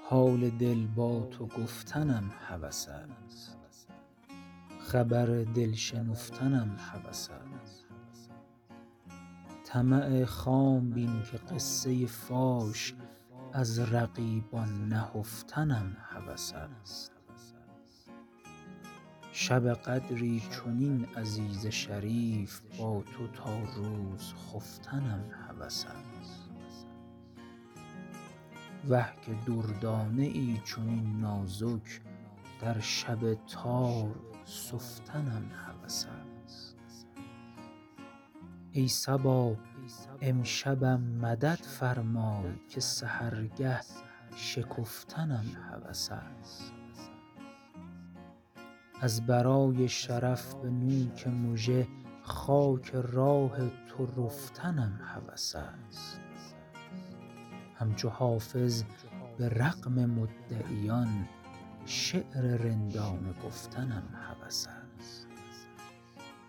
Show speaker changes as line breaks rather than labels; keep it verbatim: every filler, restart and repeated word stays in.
حال دل با تو گفتنم هوس است، خبر دل شنفتنم هوس است. طمع خام بین که قصه فاش از رقیبان نهفتنم هوس است. شب قدری چنین عزیز شریف با تو تا روز خفتنم هوس است. وه که دردانه ای چنین نازک در شب تار سفتنم هوس است. ای صبا امشبم مدد فرمای که سحرگه شکفتنم هوس است. از برای شرف به نوک مژه خاک راه تو رفتنم هوس است. همچو حافظ به رغم مدعیان شعر رندانه گفتنم هوس است.